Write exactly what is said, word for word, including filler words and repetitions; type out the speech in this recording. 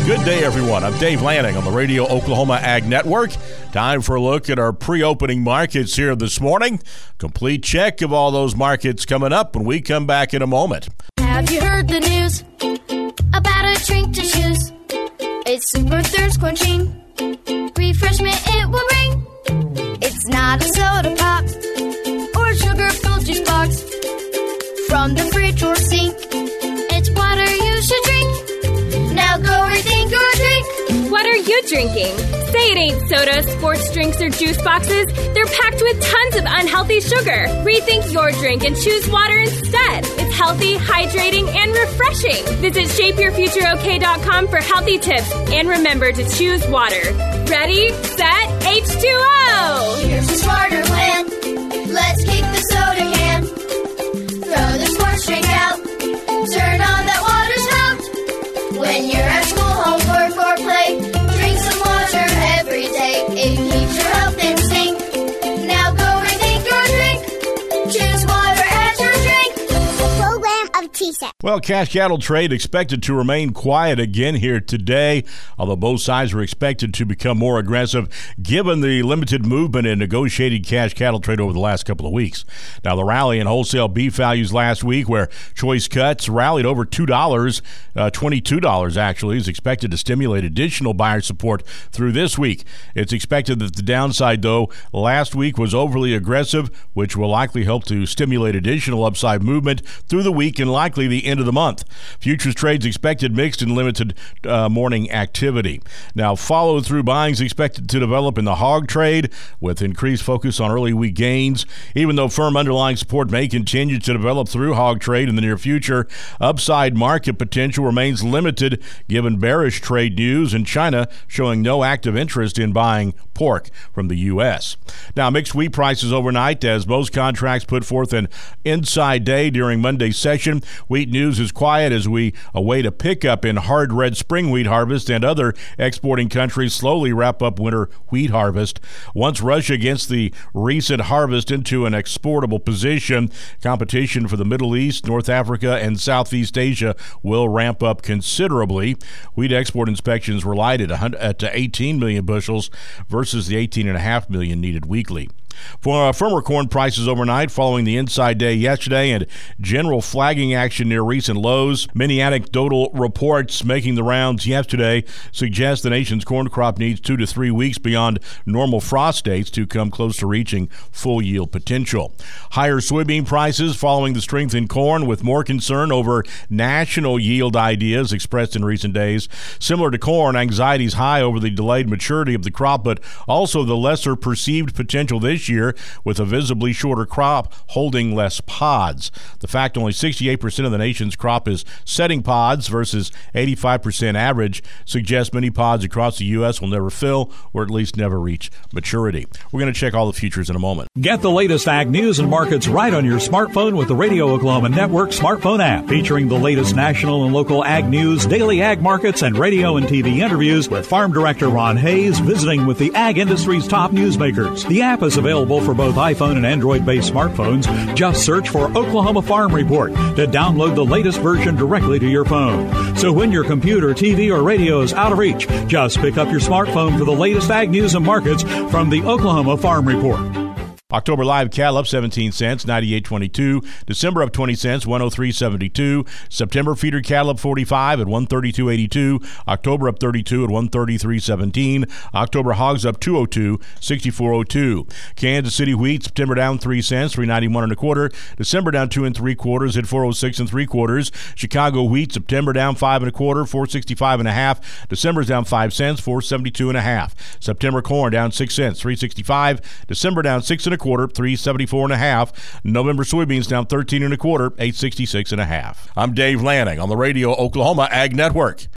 Good day, everyone. I'm Dave Lanning on the Radio Oklahoma Ag Network. Time for a look at our pre-opening markets here this morning. Complete check of all those markets coming up when we come back in a moment. Have you heard the news about a drink to choose? It's super thirst quenching. Refreshment it will bring. It's not a soda pop or sugar-filled juice box. From the fridge or sink, it's water you should drink. Now go rethink your drink. What are you drinking? Say it ain't soda, sports drinks, or juice boxes. They're packed with tons of unhealthy sugar. Rethink your drink and choose water instead. It's healthy, hydrating, and refreshing. Visit shape your future o k dot com for healthy tips. And remember to choose water. Ready, set, H two O! Here's a smarter plan. Let's kick the soda can. Throw the sports drink out. Turn on that water spout. When you're at school, homework, or play, drink some water every day. It keeps your health in sync. Now go rethink your drink. Choose water as your drink. Program of T S A C. Well, cash cattle trade expected to remain quiet again here today, although both sides are expected to become more aggressive given the limited movement in negotiated cash cattle trade over the last couple of weeks. Now, the rally in wholesale beef values last week, where choice cuts rallied over two dollars, uh, twenty-two dollars actually, is expected to stimulate additional buyer support through this week. It's expected that the downside, though, last week was overly aggressive, which will likely help to stimulate additional upside movement through the week and likely the end of the month. Futures trades expected mixed and limited uh, morning activity. Now, follow-through buying is expected to develop in the hog trade with increased focus on early week gains. Even though firm underlying support may continue to develop through hog trade in the near future, upside market potential remains limited given bearish trade news and China showing no active interest in buying pork from the U S. Now, mixed wheat prices overnight as most contracts put forth an inside day during Monday's session. Wheat news is quiet as we await a pickup in hard red spring wheat harvest and other exporting countries slowly wrap up winter wheat harvest. Once Russia gets the recent harvest into an exportable position, competition for the Middle East, North Africa, and Southeast Asia will ramp up considerably. Wheat export inspections were light at eighteen million bushels versus the eighteen point five million needed weekly. For uh, firmer corn prices overnight following the inside day yesterday and general flagging action near recent lows, many anecdotal reports making the rounds yesterday suggest the nation's corn crop needs two to three weeks beyond normal frost dates to come close to reaching full yield potential. Higher soybean prices following the strength in corn with more concern over national yield ideas expressed in recent days. Similar to corn, anxiety is high over the delayed maturity of the crop, but also the lesser perceived potential this year with a visibly shorter crop holding less pods. The fact only sixty-eight percent of the nation's crop is setting pods versus eighty-five percent average suggests many pods across the U S will never fill or at least never reach maturity. We're going to check all the futures in a moment. Get the latest ag news and markets right on your smartphone with the Radio Oklahoma Network smartphone app, featuring the latest national and local ag news, daily ag markets, and radio and T V interviews with Farm Director Ron Hayes visiting with the ag industry's top newsmakers. The app is available for both iPhone and Android-based smartphones. Just search for Oklahoma Farm Report to download the latest version directly to your phone. So when your computer, T V, or radio is out of reach, just pick up your smartphone for the latest ag news and markets from the Oklahoma Farm Report. October live cattle up seventeen cents, ninety-eight twenty-two. December up twenty cents, one oh three seventy-two. September feeder cattle up forty-five at one thirty-two eighty-two. October up thirty-two at one thirty-three seventeen. October hogs up two oh two, sixty-four oh two. Kansas City wheat September down three cents, three ninety-one and a quarter. December down two and three quarters at four oh six and three quarters. Chicago wheat September down five and a quarter, four sixty-five and a half. December's down five cents, four seventy-two and a half. September corn down six cents, three sixty-five. December down six and a quarter, three seventy-four and a half. November soybeans down thirteen and a quarter, eight sixty-six and a half. I'm Dave Lanning on the Radio Oklahoma Ag Network.